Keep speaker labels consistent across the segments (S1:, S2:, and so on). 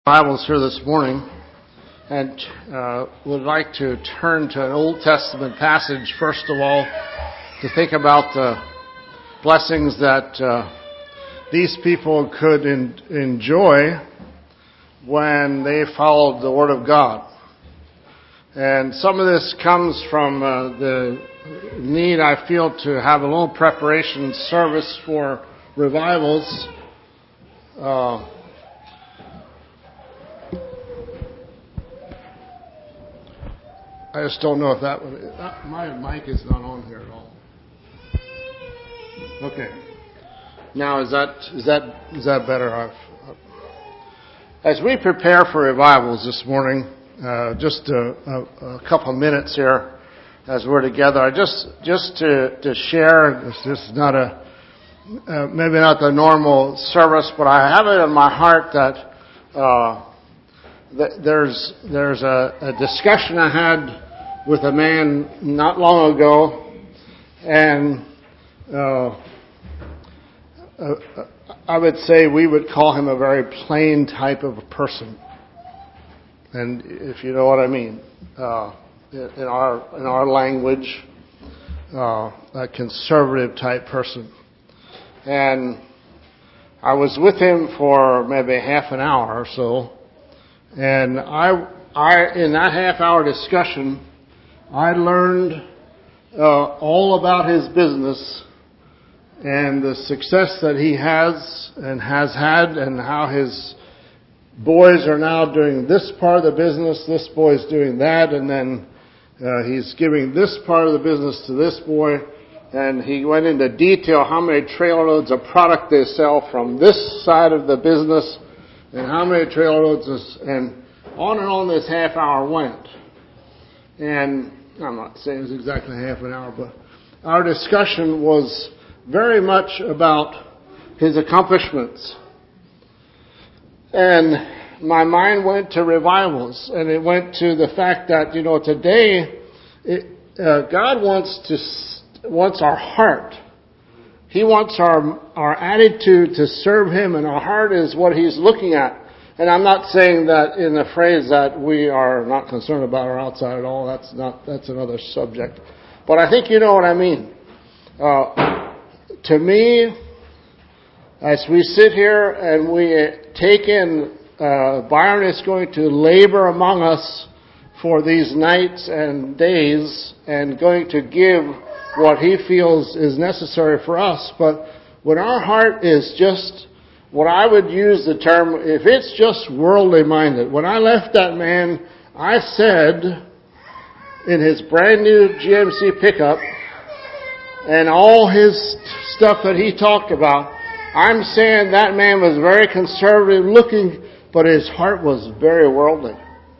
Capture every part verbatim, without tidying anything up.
S1: Bibles here this morning, and uh, would like to turn to an Old Testament passage first of all to think about the blessings that uh, these people could in, enjoy when they followed the Word of God. And some of this comes from uh, the need I feel to have a little preparation service for revivals. Uh, I just don't know if that would... That, my mic is not on here at all. Okay. Now, is that is that is that better? I've, as we prepare for revivals this morning, uh, just a, a, a couple of minutes here as we're together, I just just to to share. This, this is not a uh, maybe not the normal service, but I have it in my heart that. Uh, There's there's a, a discussion I had with a man not long ago, and uh, uh, I would say we would call him a very plain type of a person, and if you know what I mean, uh, in our in our language, uh, a conservative type person, and I was with him for maybe half an hour or so. And I, I, in that half-hour discussion, I learned uh, all about his business and the success that he has and has had, and how his boys are now doing this part of the business, this boy's doing that, and then uh, he's giving this part of the business to this boy. And he went into detail how many trailer loads of product they sell from this side of the business, and how many trailer loads, is, and on and on this half hour went. And I'm not saying it was exactly half an hour, but our discussion was very much about his accomplishments. And my mind went to revivals, and it went to the fact that, you know, today, it, uh, God wants to wants our heart. He wants our our attitude to serve Him, and our heart is what He's looking at. And I'm not saying that in the phrase that we are not concerned about our outside at all. That's not that's another subject. But I think you know what I mean. Uh, to me, as we sit here and we take in, uh, Byron is going to labor among us for these nights and days, and going to give what he feels is necessary for us. But when our heart is just, what I would use the term, if it's just worldly minded. When I left that man, I said, in his brand new G M C pickup, and all his stuff that he talked about, I'm saying that man was very conservative looking, but his heart was very worldly.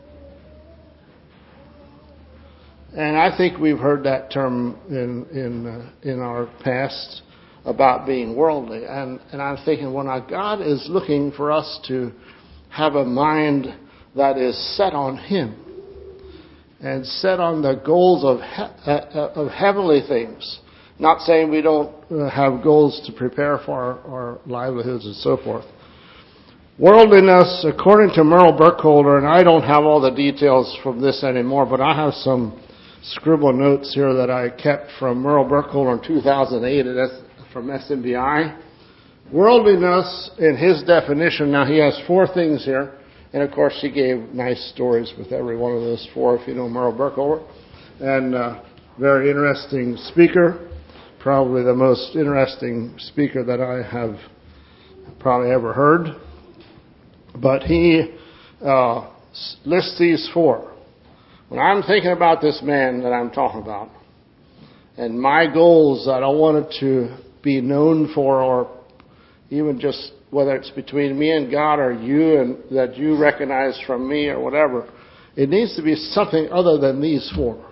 S1: And I think we've heard that term in in uh, in our past about being worldly. And and I'm thinking, well, now God is looking for us to have a mind that is set on Him and set on the goals of he- uh, of heavenly things. Not saying we don't uh, have goals to prepare for our, our livelihoods and so forth. Worldliness, according to Merle Burkholder, and I don't have all the details from this anymore, but I have some scribble notes here that I kept from Merle Burkholder in two thousand eight from S M B I. Worldliness, in his definition, now he has four things here, and of course he gave nice stories with every one of those four, if you know Merle Burkholder, and uh, very interesting speaker, probably the most interesting speaker that I have probably ever heard. But he uh, lists these four. When I'm thinking about this man that I'm talking about, and my goals that I wanted to be known for, or even just whether it's between me and God or you, and that you recognize from me or whatever, it needs to be something other than these four.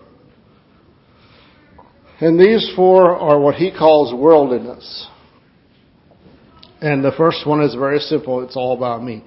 S1: And these four are what he calls worldliness. And the first one is very simple. It's all about me.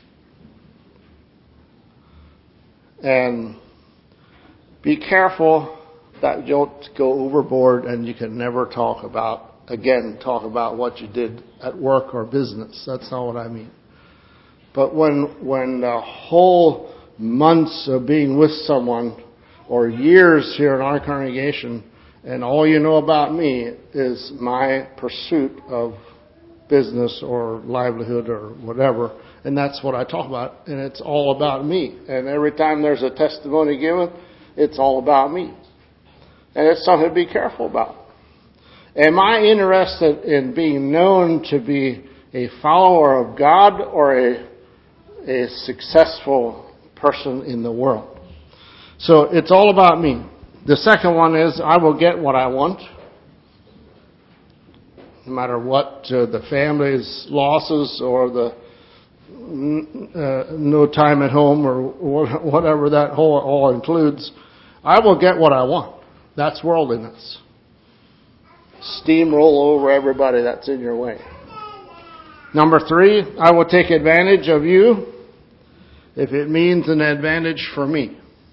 S1: And be careful that you don't go overboard and you can never talk about, again, talk about what you did at work or business. That's not what I mean. But when when the whole months of being with someone, or years here in our congregation, and all you know about me is my pursuit of business or livelihood or whatever, and that's what I talk about, and it's all about me. And every time there's a testimony given, it's all about me. And it's something to be careful about. Am I interested in being known to be a follower of God or a, a successful person in the world? So it's all about me. The second one is I will get what I want. No matter what uh, the family's losses or the uh, no time at home or whatever that whole all includes, I will get what I want. That's worldliness. Steamroll over everybody that's in your way. Number three, I will take advantage of you if it means an advantage for me.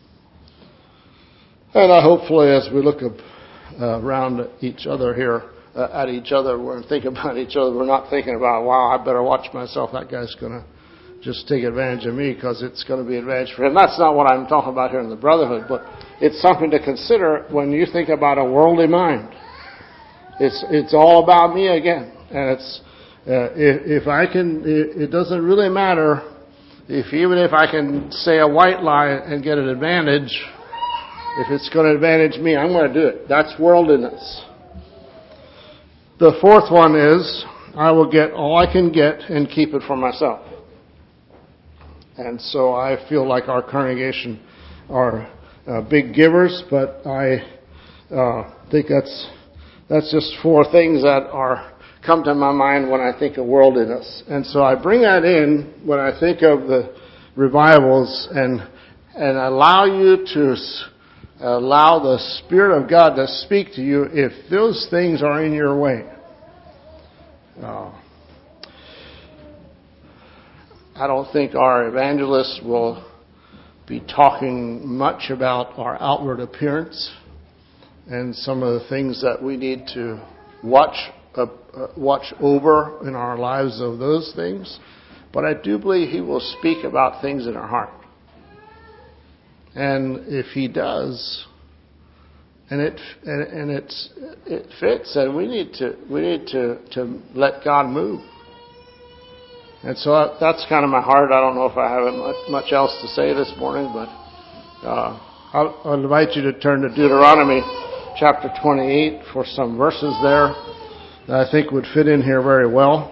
S1: And I hopefully, as we look up, uh, around each other here, uh, at each other, we're thinking about each other. We're not thinking about, wow, I better watch myself. That guy's going to just take advantage of me because it's going to be advantage for him. That's not what I'm talking about here in the brotherhood, but it's something to consider when you think about a worldly mind. It's it's all about me again, and it's uh, if, if I can, it, it doesn't really matter if even if I can say a white lie and get an advantage. If it's going to advantage me, I'm going to do it. That's worldliness. The fourth one is, I will get all I can get and keep it for myself. And so I feel like our congregation are uh, big givers, but I uh, think that's that's just four things that are come to my mind when I think of worldliness. And so I bring that in when I think of the revivals and and allow you to allow the Spirit of God to speak to you if those things are in your way. Uh, I don't think our evangelists will be talking much about our outward appearance and some of the things that we need to watch uh, uh, watch over in our lives of those things. But I do believe he will speak about things in our heart. And if he does, and it and, and it's it fits, and we need to we need to, to let God move. And so that's kind of my heart. I don't know if I have much, much else to say this morning, but uh, I'll, I'll invite you to turn to Deuteronomy chapter twenty-eight for some verses there that I think would fit in here very well.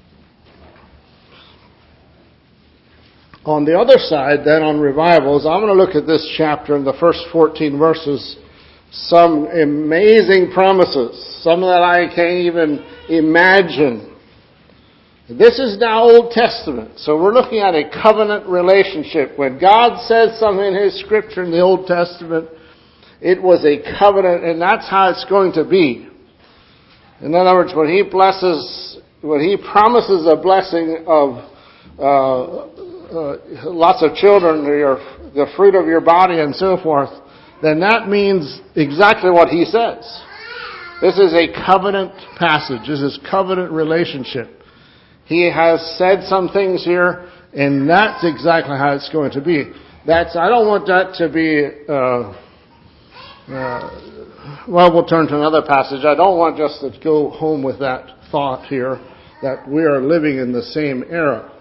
S1: On the other side, then, on revivals, I'm going to look at this chapter in the first fourteen verses. Some amazing promises, some that I can't even imagine. This is now Old Testament, so we're looking at a covenant relationship. When God says something in His Scripture in the Old Testament, it was a covenant, and that's how it's going to be. In other words, when He blesses, when He promises a blessing of uh, Uh, lots of children, your, the fruit of your body and so forth, then that means exactly what he says. This is a covenant passage. This is covenant relationship. He has said some things here, and that's exactly how it's going to be. That's, I don't want that to be, uh, uh, well, we'll turn to another passage. I don't want just to go home with that thought here that we are living in the same era.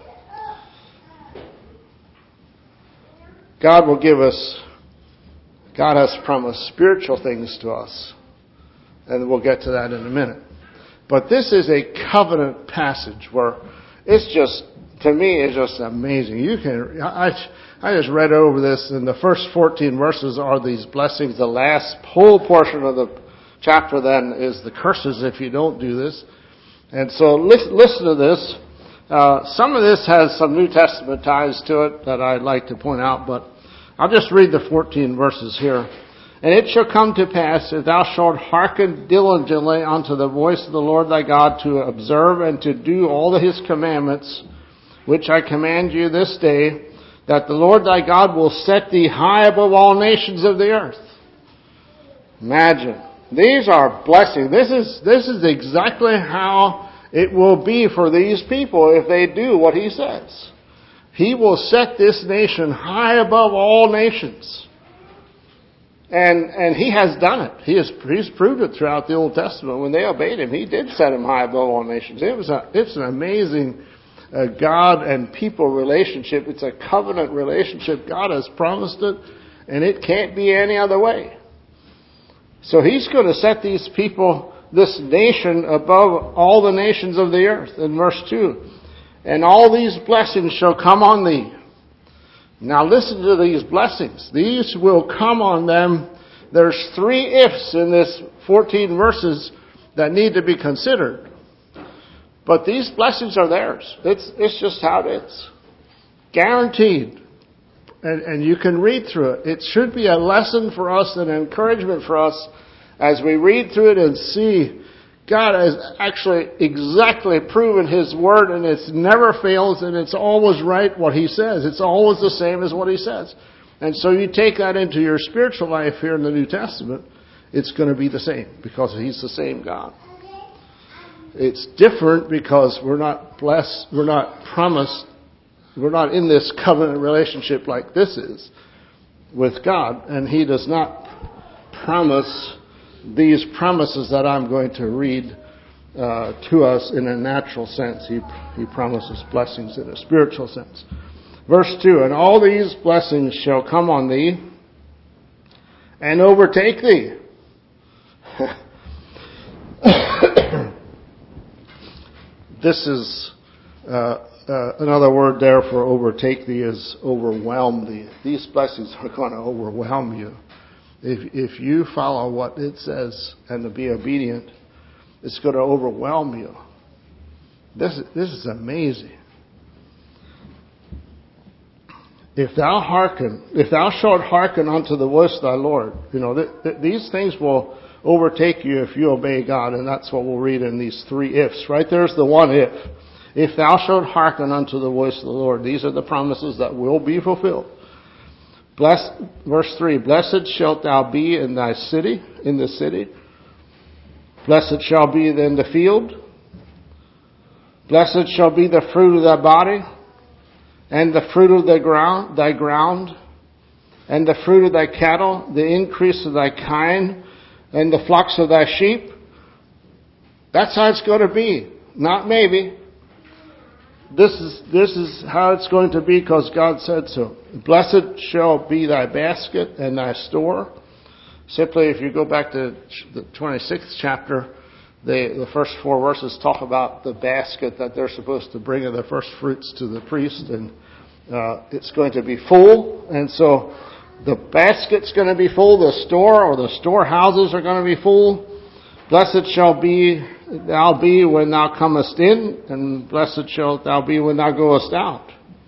S1: God will give us, God has promised spiritual things to us. And we'll get to that in a minute. But this is a covenant passage where it's just, to me, it's just amazing. You can, I, I just read over this, and the first fourteen verses are these blessings. The last whole portion of the chapter then is the curses if you don't do this. And so listen, listen to this. Uh, some of this has some New Testament ties to it that I'd like to point out, but I'll just read the fourteen verses here. And it shall come to pass, if thou shalt hearken diligently unto the voice of the Lord thy God, to observe and to do all of His commandments, which I command you this day, that the Lord thy God will set thee high above all nations of the earth. Imagine. These are blessings. This is, this is exactly how it will be for these people if they do what He says. He will set this nation high above all nations. And and he has done it. He has he's proved it throughout the Old Testament. When they obeyed him, he did set him high above all nations. It was a, it's an amazing uh, God and people relationship. It's a covenant relationship. God has promised it, and it can't be any other way. So he's going to set these people, this nation, above all the nations of the earth. In verse two, and all these blessings shall come on thee. Now listen to these blessings. These will come on them. There's three ifs in this fourteen verses that need to be considered. But these blessings are theirs. It's, it's just how it is. Guaranteed. And, and you can read through it. It should be a lesson for us, an encouragement for us as we read through it and see God has actually exactly proven His Word, and it never fails, and it's always right what He says. It's always the same as what He says. And so you take that into your spiritual life here in the New Testament, it's going to be the same because He's the same God. It's different because we're not blessed, we're not promised, we're not in this covenant relationship like this is with God, and He does not promise these promises that I'm going to read uh, to us in a natural sense. He, he promises blessings in a spiritual sense. Verse two, and all these blessings shall come on thee and overtake thee. This is uh, uh, another word there for overtake thee is overwhelm thee. These blessings are going to overwhelm you. If if you follow what it says and to be obedient, it's going to overwhelm you. This this is amazing. If thou hearken, if thou shalt hearken unto the voice of thy Lord, you know th- th- these things will overtake you if you obey God, and that's what we'll read in these three ifs. Right there's the one if. If thou shalt hearken unto the voice of the Lord, these are the promises that will be fulfilled. Bless, verse three, blessed shalt thou be in thy city, in the city. Blessed shall be in the field. Blessed shall be the fruit of thy body, and the fruit of thy ground, thy ground, and the fruit of thy cattle, the increase of thy kine, and the flocks of thy sheep. That's how it's going to be. Not maybe. This is this is how it's going to be because God said so. Blessed shall be thy basket and thy store. Simply, if you go back to the twenty-sixth chapter, the, the first four verses talk about the basket that they're supposed to bring of the first fruits to the priest, and uh, it's going to be full. And so the basket's going to be full, the store or the storehouses are going to be full. Blessed shall be thou be when thou comest in, and blessed shalt thou be when thou goest out.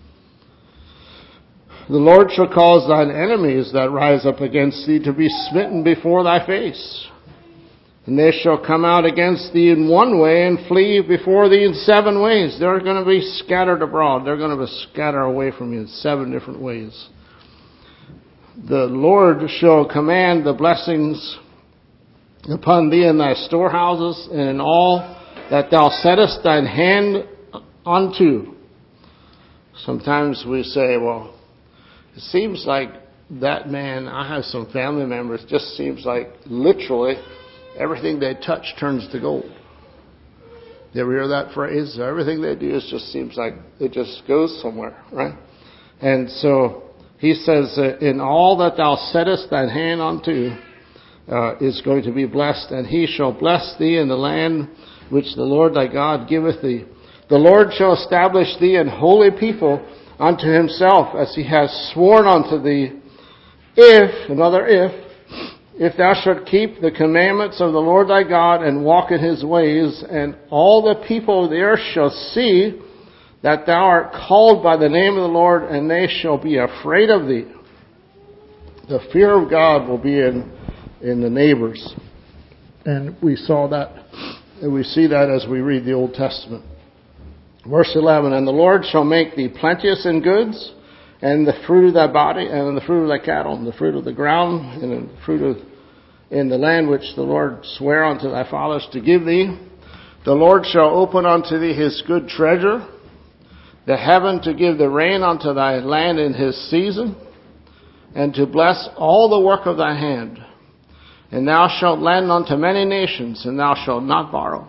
S1: The Lord shall cause thine enemies that rise up against thee to be smitten before thy face. And they shall come out against thee in one way and flee before thee in seven ways. They're going to be scattered abroad. They're going to be scattered away from you in seven different ways. The Lord shall command the blessings upon thee in thy storehouses and in all that thou settest thine hand unto. Sometimes we say, well, it seems like that man, I have some family members, just seems like literally everything they touch turns to gold. You ever hear that phrase? Everything they do is just seems like it just goes somewhere, right? And so he says, in all that thou settest thine hand unto, Uh, is going to be blessed, and he shall bless thee in the land which the Lord thy God giveth thee. The Lord shall establish thee an holy people unto himself, as he has sworn unto thee, if, another if, if thou shalt keep the commandments of the Lord thy God and walk in his ways, and all the people of the earth shall see that thou art called by the name of the Lord, and they shall be afraid of thee. The fear of God will be in in the neighbors. And we saw that, and we see that as we read the Old Testament. Verse eleven, and the Lord shall make thee plenteous in goods, and the fruit of thy body, and in the fruit of thy cattle, and the fruit of the ground, and in the fruit of in the land which the Lord sware unto thy fathers to give thee. The Lord shall open unto thee his good treasure, the heaven to give the rain unto thy land in his season, and to bless all the work of thy hand. And thou shalt lend unto many nations, and thou shalt not borrow.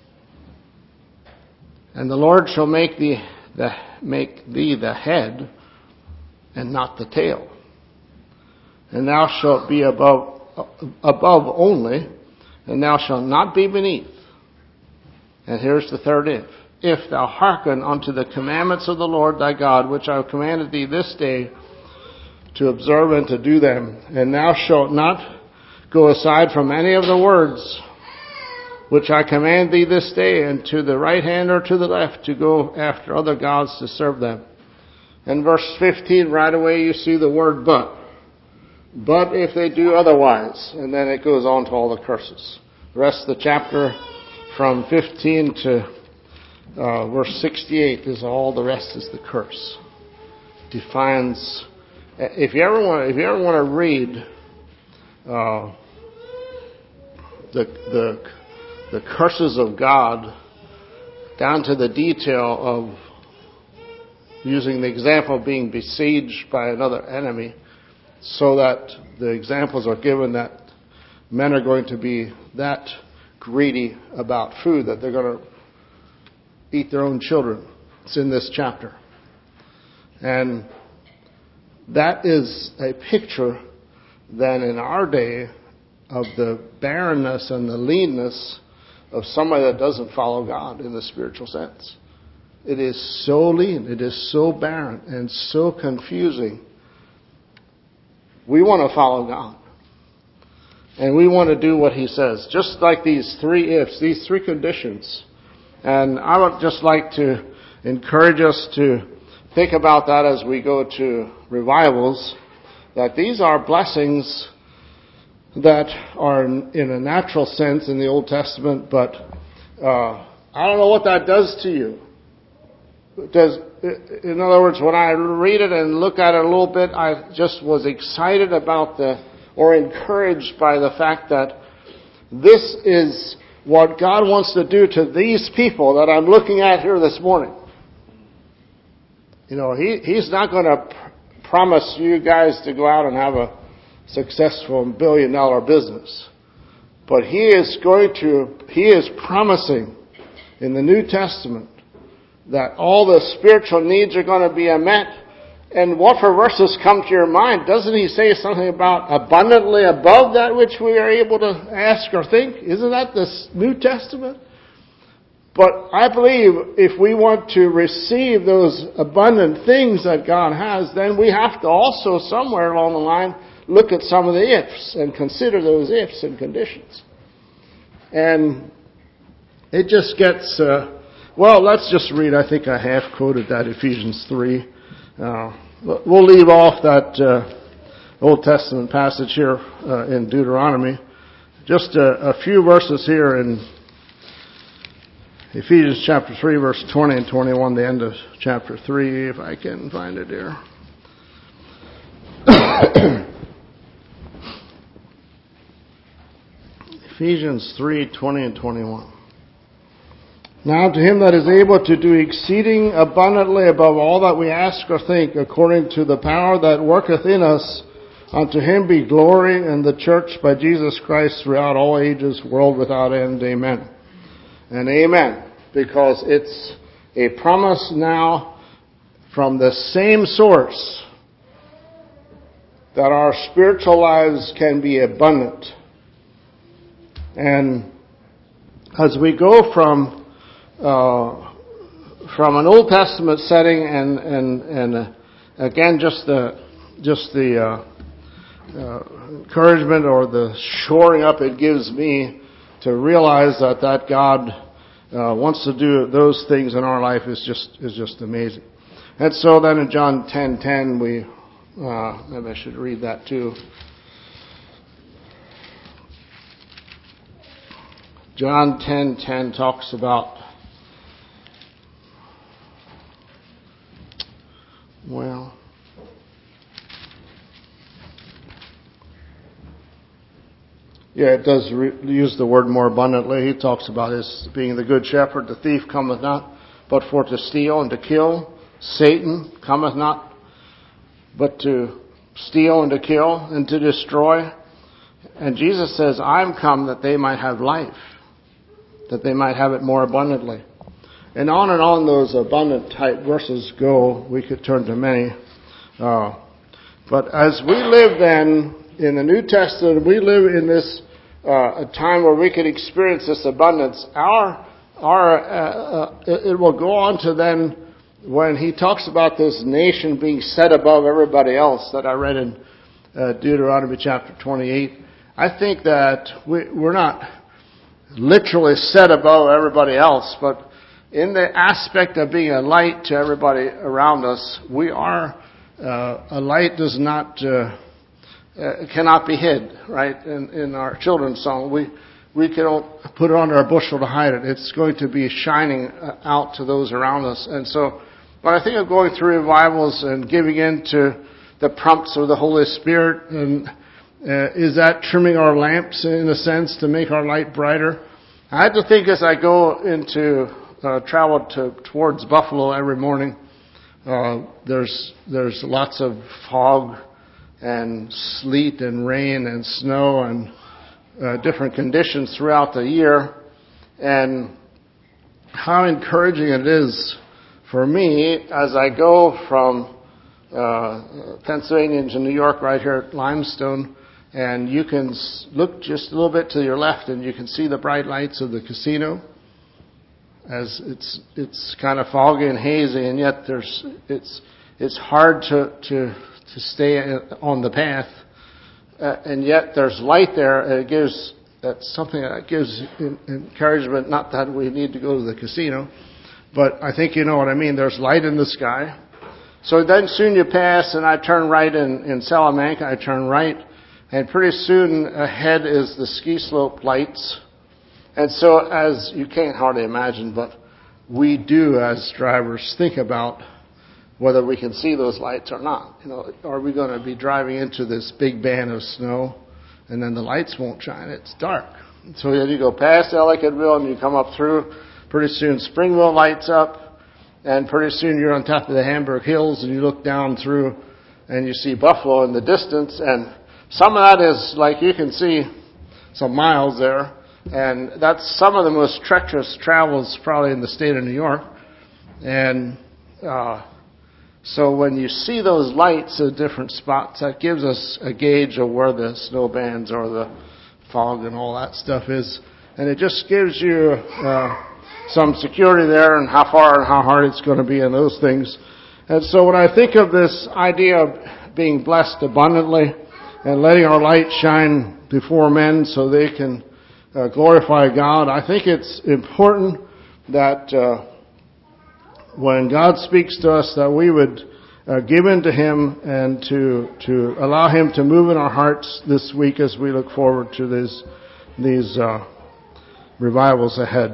S1: And the Lord shall make thee the, make thee the head, and not the tail. And thou shalt be above, above only, and thou shalt not be beneath. And here's the third if. If thou hearken unto the commandments of the Lord thy God, which I have commanded thee this day, to observe and to do them. And thou shalt not go aside from any of the words which I command thee this day, and to the right hand or to the left, to go after other gods to serve them. In verse fifteen, right away you see the word but. But if they do otherwise, and then it goes on to all the curses. The rest of the chapter from fifteen to uh, verse sixty-eight is all the rest is the curse. Defines. If you ever want, if you ever want to read uh, the the the curses of God down to the detail of using the example of being besieged by another enemy, so that the examples are given that men are going to be that greedy about food that they're going to eat their own children. It's in this chapter. And that is a picture then in our day of the barrenness and the leanness of somebody that doesn't follow God in the spiritual sense. It is so lean, it is so barren and so confusing. We want to follow God. And we want to do what He says. Just like these three ifs, these three conditions. And I would just like to encourage us to think about that as we go to revivals, that these are blessings that are in a natural sense in the Old Testament, but uh, I don't know what that does to you. Does, in other words, when I read it and look at it a little bit, I just was excited about the, or encouraged by the fact that this is what God wants to do to these people that I'm looking at here this morning. You know, he, He's not going to pr- promise you guys to go out and have a successful billion dollar business. But He is going to, He is promising in the New Testament that all the spiritual needs are going to be met. And what for verses come to your mind? Doesn't He say something about abundantly above that which we are able to ask or think? Isn't that the New Testament? But I believe if we want to receive those abundant things that God has, then we have to also somewhere along the line look at some of the ifs and consider those ifs and conditions. And it just gets... Uh, Well, let's just read. I think I half quoted that Ephesians three. Uh, we'll leave off that uh, Old Testament passage here uh, in Deuteronomy. Just a, a few verses here in Ephesians chapter three, verse twenty and twenty-one, the end of chapter three, if I can find it here. Ephesians three, twenty and twenty-one. Now to Him that is able to do exceeding abundantly above all that we ask or think, according to the power that worketh in us, unto Him be glory in the church by Jesus Christ throughout all ages, world without end. Amen. And amen. Because it's a promise now from the same source that our spiritual lives can be abundant. And as we go from Uh, from an Old Testament setting, and and and uh, again, just the just the uh, uh, encouragement or the shoring up it gives me to realize that that God uh, wants to do those things in our life is just is just amazing. And so then in John ten ten, we uh, maybe I should read that too. John ten ten talks about. Well, yeah, it does re- use the word more abundantly. He talks about His being the good shepherd. The thief cometh not but for to steal and to kill Satan cometh not but to steal and to kill and to destroy. And Jesus says, I'm come that they might have life, that they might have it more abundantly. And on and on those abundant type verses go. We could turn to many. Uh, but as we live then in the New Testament, we live in this uh, a time where we can experience this abundance. Our, our, uh, uh, it will go on to then, when he talks about this nation being set above everybody else that I read in uh, Deuteronomy chapter twenty-eight, I think that we, we're not literally set above everybody else, but in the aspect of being a light to everybody around us, we are, uh, a light does not, uh, uh, cannot be hid, right? In, in our children's song, we, we cannot put it under a bushel to hide it. It's going to be shining out to those around us. And so, when I think of going through revivals and giving in to the prompts of the Holy Spirit, and uh, is that trimming our lamps in a sense to make our light brighter? I had to think as I go into Uh, travel to towards Buffalo every morning. Uh, there's there's lots of fog and sleet and rain and snow and uh, different conditions throughout the year. And how encouraging it is for me as I go from uh, Pennsylvania into New York, right here at Limestone, and you can look just a little bit to your left and you can see the bright lights of the casino. As it's it's kind of foggy and hazy, and yet there's it's it's hard to to to stay on the path, uh, and yet there's light there, and it gives that's something that gives encouragement. Not that we need to go to the casino, but I think you know what I mean. There's light in the sky. So then soon you pass, and I turn right in in Salamanca. I turn right, and pretty soon ahead is the ski slope lights. And so, as you can't hardly imagine, but we do as drivers think about whether we can see those lights or not. You know, are we going to be driving into this big band of snow and then the lights won't shine? It's dark. So then you go past Ellicottville and you come up through. Pretty soon Springville lights up, and pretty soon you're on top of the Hamburg Hills and you look down through and you see Buffalo in the distance. And some of that is like you can see some miles there. And that's some of the most treacherous travels probably in the state of New York. And uh, so when you see those lights at different spots, that gives us a gauge of where the snow bands or the fog and all that stuff is. And it just gives you uh, some security there and how far and how hard it's going to be and those things. And so when I think of this idea of being blessed abundantly and letting our light shine before men so they can Uh, glorify God, I think it's important that uh, when God speaks to us that we would uh, give in to Him and to to allow Him to move in our hearts this week as we look forward to these these uh, revivals ahead.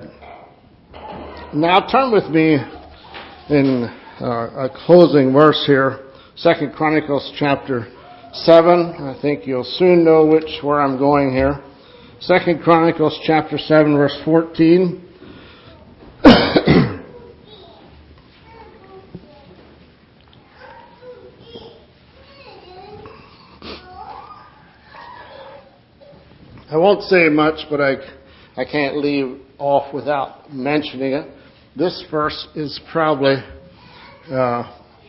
S1: Now turn with me in uh, a closing verse here, Second Chronicles chapter seven. I think you'll soon know which where I'm going here. Second Chronicles chapter seven, verse fourteen. I won't say much, but I, I can't leave off without mentioning it. This verse is probably uh,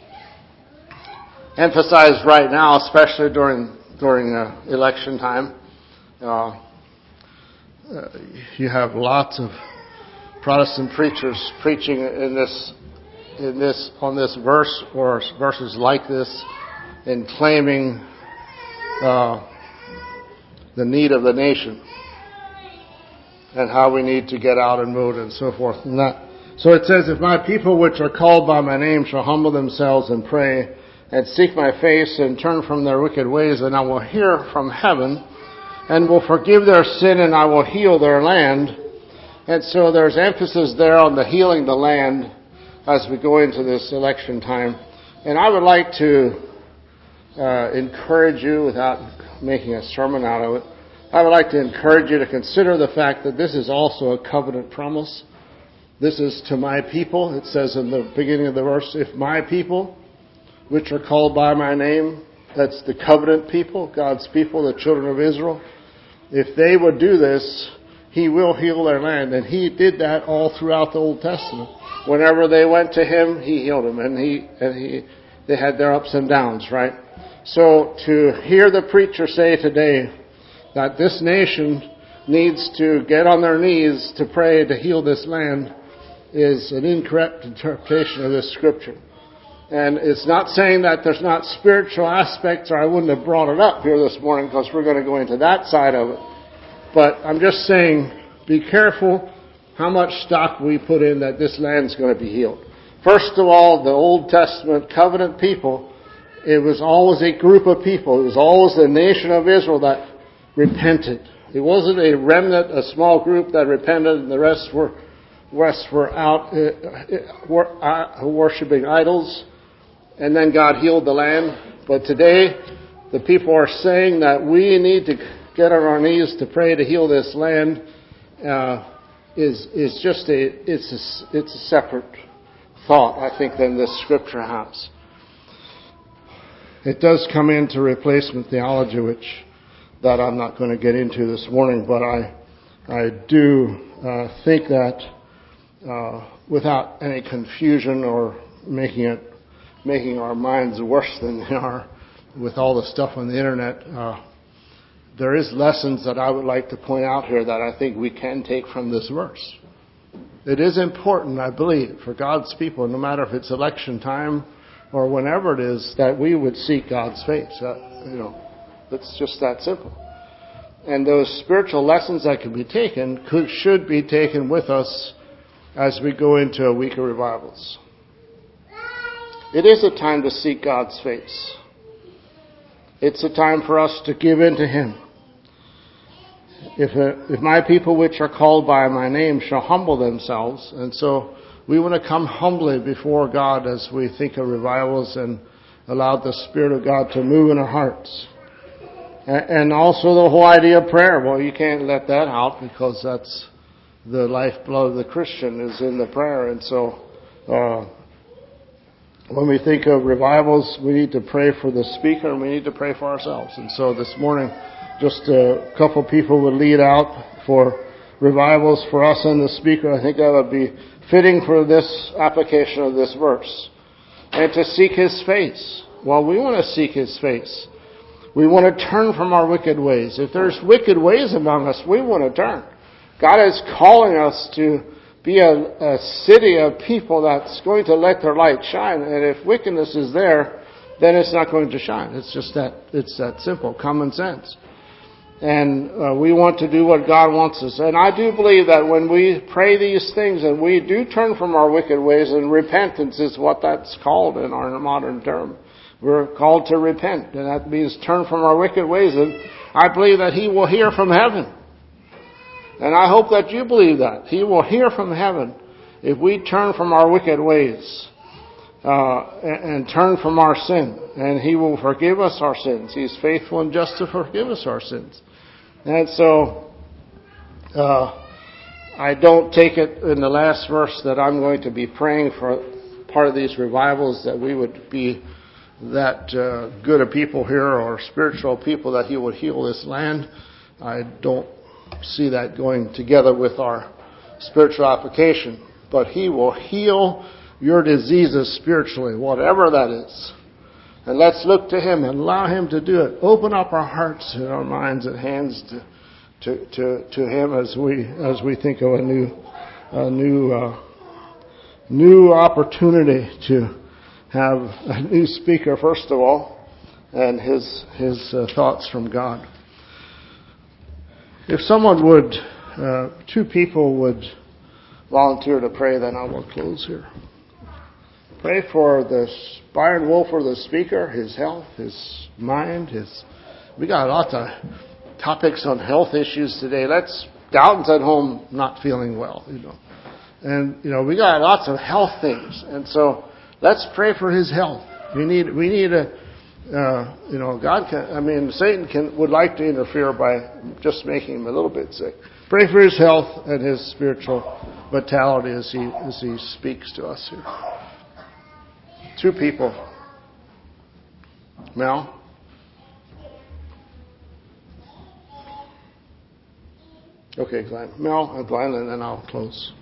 S1: emphasized right now, especially during during uh, election time. Uh, Uh, you have lots of Protestant preachers preaching in this, in this, on this verse or verses like this, and claiming uh, the need of the nation and how we need to get out and vote and so forth and that. So it says, "If my people which are called by my name shall humble themselves and pray and seek my face and turn from their wicked ways, then I will hear from heaven and will forgive their sin, and I will heal their land." And so there's emphasis there on the healing the land as we go into this election time. And I would like to uh, encourage you, without making a sermon out of it, I would like to encourage you to consider the fact that this is also a covenant promise. This is to my people. It says in the beginning of the verse, if my people, which are called by my name, that's the covenant people, God's people, the children of Israel. If they would do this, He will heal their land. And He did that all throughout the Old Testament. Whenever they went to Him, He healed them. And He, and He, they had their ups and downs, right? So to hear the preacher say today that this nation needs to get on their knees to pray to heal this land is an incorrect interpretation of this scripture. And it's not saying that there's not spiritual aspects, or I wouldn't have brought it up here this morning because we're going to go into that side of it. But I'm just saying, be careful how much stock we put in that this land's going to be healed. First of all, the Old Testament covenant people, it was always a group of people. It was always the nation of Israel that repented. It wasn't a remnant, a small group that repented, and the rest were rest were out uh, were, uh, worshiping idols. And then God healed the land. But today, the people are saying that we need to get on our knees to pray to heal this land. Uh, is is just a it's a it's a separate thought, I think, than this scripture has. It does come into replacement theology, which that I'm not going to get into this morning. But I I do uh, think that uh, without any confusion or making it making our minds worse than they are with all the stuff on the internet, uh, there is lessons that I would like to point out here that I think we can take from this verse. It is important, I believe, for God's people, no matter if it's election time or whenever it is, that we would seek God's face. Uh, you know, it's just that simple. And those spiritual lessons that can be taken could, should be taken with us as we go into a week of revivals. It is a time to seek God's face. It's a time for us to give in to Him. If, uh, if my people which are called by my name shall humble themselves, and so we want to come humbly before God as we think of revivals and allow the Spirit of God to move in our hearts. And also the whole idea of prayer. Well, you can't let that out because that's the lifeblood of the Christian is in the prayer. And so uh, when we think of revivals, we need to pray for the speaker and we need to pray for ourselves. And so this morning, just a couple people would lead out for revivals for us and the speaker. I think that would be fitting for this application of this verse. And to seek His face. Well, we want to seek His face. We want to turn from our wicked ways. If there's wicked ways among us, we want to turn. God is calling us to be a, a city of people that's going to let their light shine. And if wickedness is there, then it's not going to shine. It's just that, it's that simple, common sense. And uh, we want to do what God wants us. And I do believe that when we pray these things and we do turn from our wicked ways, and repentance is what that's called in our modern term. We're called to repent, and that means turn from our wicked ways. And I believe that He will hear from heaven. And I hope that you believe that. He will hear from heaven if we turn from our wicked ways uh, and, and turn from our sin. And He will forgive us our sins. He's faithful and just to forgive us our sins. And so uh, I don't take it in the last verse that I'm going to be praying for part of these revivals that we would be that uh, good a people here or spiritual people that He would heal this land. I don't see that going together with our spiritual application. But He will heal your diseases spiritually, whatever that is. And let's look to Him and allow Him to do it. Open up our hearts and our minds and hands to to to, to Him as we as we think of a new a new uh, new opportunity to have a new speaker, first of all, and his his uh, thoughts from God. If someone would, uh, two people would volunteer to pray, then I will close here. Pray for the Byron Wolfer, the speaker, his health, his mind, his. We got lots of topics on health issues today. Let's Dalton's at home not feeling well, you know, and you know we got lots of health things, and so. Let's pray for his health. We need, we need a, uh, you know, God can, I mean, Satan can, would like to interfere by just making him a little bit sick. Pray for his health and his spiritual vitality as he as he speaks to us here. Two people. Mel? Okay, Glenn. Mel and Glenn, and then I'll close.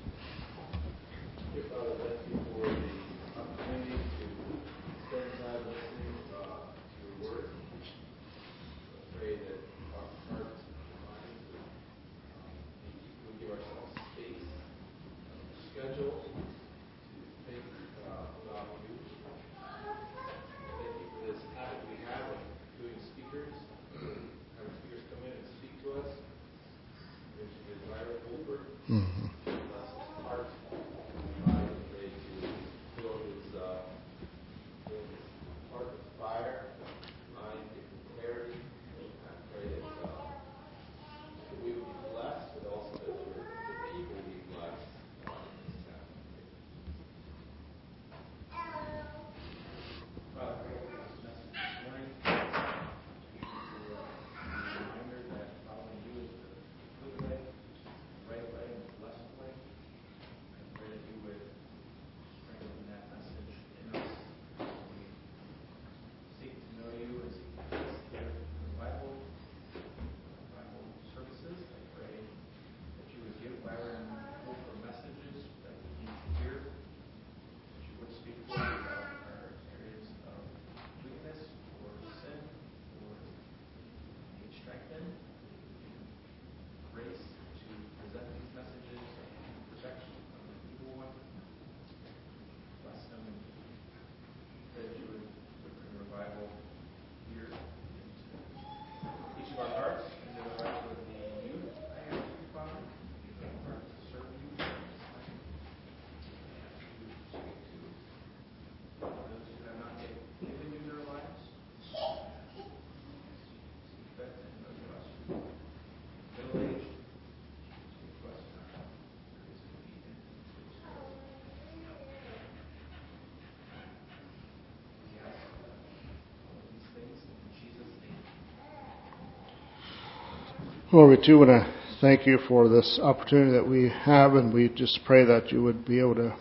S1: Lord, we too want to thank you for this opportunity that we have, and we just pray that you would be able to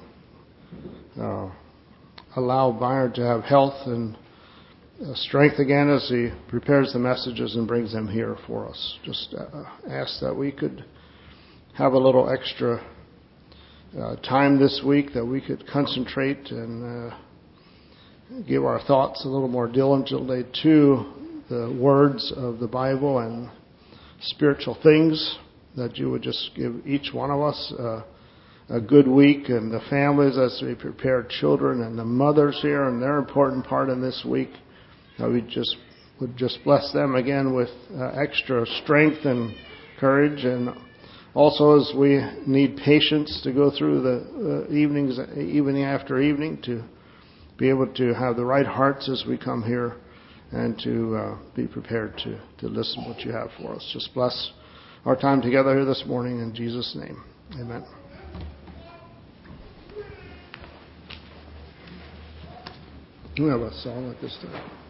S1: uh, allow Byron to have health and uh, strength again as he prepares the messages and brings them here for us. Just uh, ask that we could have a little extra uh, time this week, that we could concentrate and uh, give our thoughts a little more diligently to the words of the Bible and spiritual things, that you would just give each one of us uh, a good week, and the families as we prepare children and the mothers here and their important part in this week, that we just would just bless them again with uh, extra strength and courage, and also as we need patience to go through the uh, evenings, evening after evening, to be able to have the right hearts as we come here, and to uh, be prepared to, to listen to what you have for us. Just bless our time together here this morning in Jesus' name. Amen. We have a song at this time.